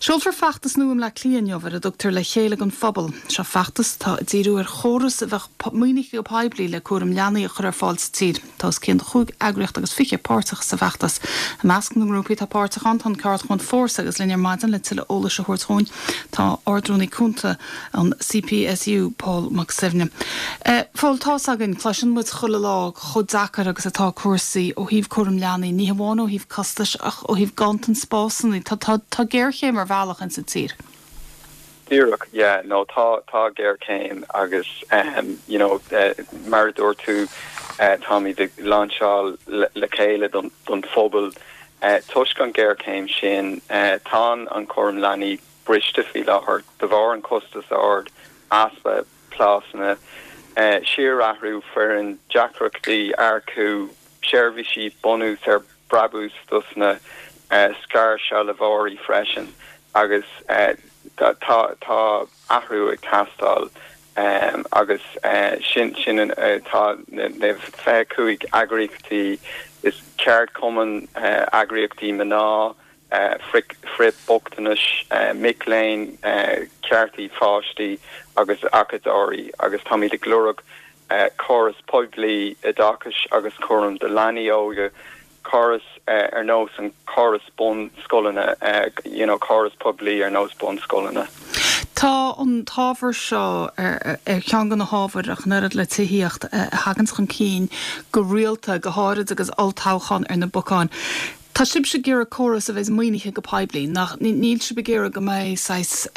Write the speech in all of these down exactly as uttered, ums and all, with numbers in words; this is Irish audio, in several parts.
Siúltar feachtas nuam le clíonmh a dútar le chéile an fphobal, se feachtas tá díú ar choras a bheith muoinnig go peblií le cuam leanaí a chur fáil tíd. Tás cin chuig agriacht agus fiche páirteach sa feachtas. A meascan an grúpaí tá páirteach an tan cart chun fórsa agus linear maidan le tuile óla se thuirtún tá ordrúnaí cúnta an C P S U Paul McSivne. Fáil tá agin chluisin mu chuile lá chud dachar agus atá cuasaí ó híh cuam leanaí ní hamháin ó híh castas ach ó híh gantan spásannaí tá tá géirché mar bhealach an sa tír. Dúach, yeah, no, tá tá géir céim agus, um, you know, uh, mar dúir tú uh, Tommy de lánseo le, le chéile don, don phobal uh, tuisc an géir céim sin uh, tá an chom leanaí briste fi láthir de bhar an costas ard aspa plásanna uh, siar ahrú fer an deacrachtaí arcú seirbhísí bonús ar brabús dusna uh, scar se le bháirí freisin agus uh, tá tá ahrú ag tastal um, agus uh, sin sin uh, tá ne fé cuaig agriachtaí is ceart cuman uh, agriachtaí maná uh, fric frip bochtanis uh, mickléin uh, ceartaí fáistí agus acadóí agus táí de glúrach uh, choras poiblí a dachas agus chom de leanaí óga choras uh, ar nós an choras bun scolanna, uh, you know, choras poblí ar nós bun scolanna. Tá an tábhar seo ar cheangan na hábhar ach nuad le tuíocht hagans chun cín go rialta go háid agus altáchan ar na bocán. Tá sib se ggéar a choras a bheits muoinithe go peblií nach níl se begéar go méid sais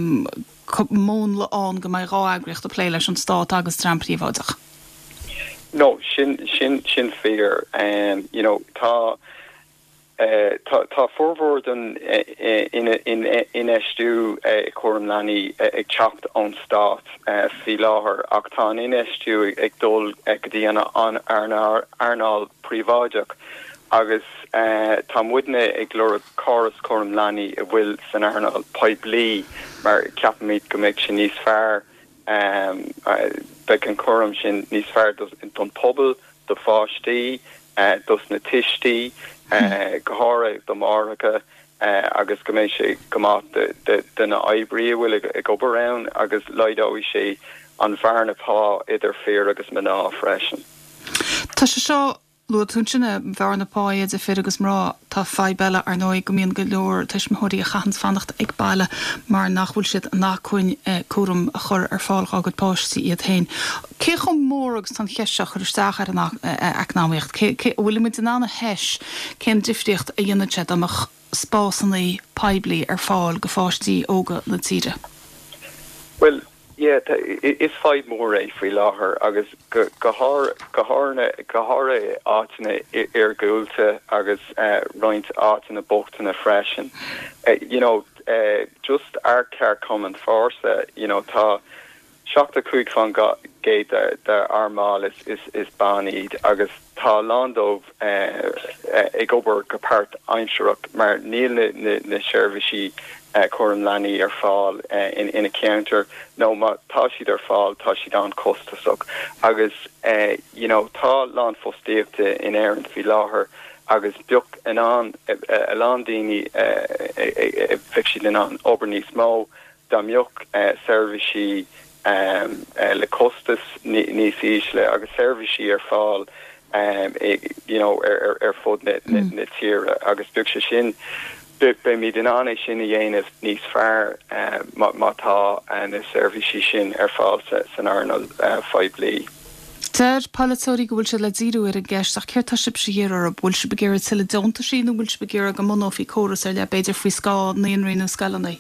món le an go méid rá agriocht a plé leis an stát agus trampríomhádach. No, sin sin sin figure, um, you know, tá uh, tá tá forward an in in in estu chom leanaí ag teacht an stát fi láthair ach tá in estu ag dul ag dtíana an arnar arnal príváideach agus uh, tá muidne ag glóra choras chom leanaí a bhfuil san arnal poiblí mar ceapamid go méid sin níos fearr um, uh, be an chom sin níos fearr don pobl do fáistí uh, dos na tistí uh, gohara do máracha uh, agus go méid sé gomat de na aibrí bhfuil ag oberrán agus leidóí sé an bharna pá idir fér agus maná freisin. Tá se seo Lua tún sinna bharna páiad a fir agus mrá tá feibelle ar nóid go míon go leor tuis mthirí a chachans fannacht ag baile mar nachhfuil siad nachcuin cuam a chur ar fáilch agad páistí iad hain. Cé chum mór agus tan cheisteach ar staach ar eacnáíocht. Bhfuil mu in anna heis cén difriocht a dionnaid amach spásannaí peblií ar fáil go fáistí óga na tíre. Well, yeah, is five more eh fri láthair agus gohar goharna gohara átainna ar gúilta agus uh, roint átainna bochtainna freisin. Uh, you know, uh, just ar cear common fórsa, you know, tá seachta cuaig fan gé de de armáil is is is baníd agus tá landómh uh, uh, ag obair go páirt aimseach mar níl na na, na seirbhísí Uh, chom leanaí ar fáil uh, in, in a counter no ma tá siad ar fáil tá siad an costasach agus uh, you know, tá lán fostíochta in éireann fi láthair agus beocht an an a lán daoine bheic siad in an obair níos mó dá mbeocht uh, seirbhísí um, uh, le costas níos ísle agus seirbhísí ar fáil um, you know, ar, ar, ar fud na, na, na tíre agus beocht sé sin be mi den an sin a dhéanamh níos fearr mátá an seirbhísí sin ar fáil san arnal feidblií. Deir palatóí go bhfuil se le díú ar a gceist ach ceir tá sib sé dhéar ar a bhfuil se begéir tuile donta sin nó bhfuil se begéir go monóí choras ar le beidir faoi scá naon rion scalaí.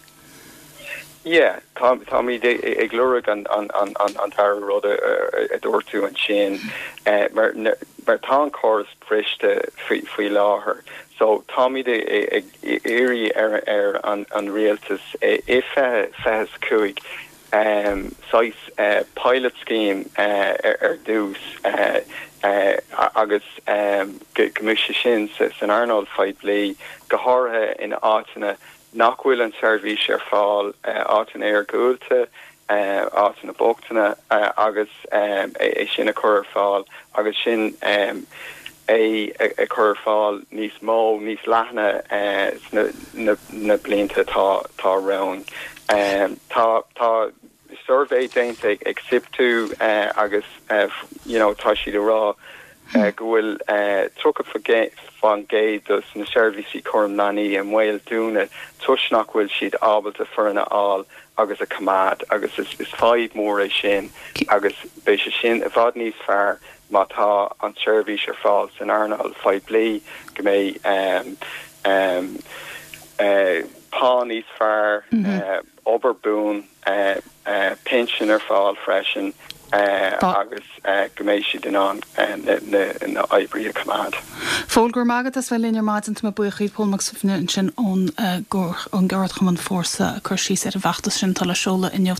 Yeah, tá tá mí ag glúrach an an an an an tar rud a dúirtú an sin mar mar tá an choras briste faoi láthair. So Tommy de éri er er an an realtas if fes cuig um size uh, pilot scheme uh, er, er dus uh, uh, agus um commission sin san Arnold feidblií gohartha in átainna nachhfuil an seirbhís ar fáil átainna ar gúilte átainna bochtainna agus um, é sin a chur ar fáil agus sin um, é a chur fáil níos mó níos lethna na blianta tá tá ran. Tá tá survey déinte ag sibtú agus you know tá siad rá gohfuil tucha fan géad na servicí chum naní an mhail dúna tuisnach bhfuil siad ábalta forna á agus a cumad agus is is fáid mór é sin agus bé se sin a bhd níos fearr má tá an service ar fáil san airnal fáid blí go mé um, um, uh, pá níos fearr uh, oberbún uh, uh, pension ar fáil freisin Uh, agus uh, goméisi den an na aibrí a cumad. Fólgur magad as bhfuil linear maidin me buchaid Paul sin ón gur an gard chum an fórsa a chur sí ar a bhachtas sin tal a seola in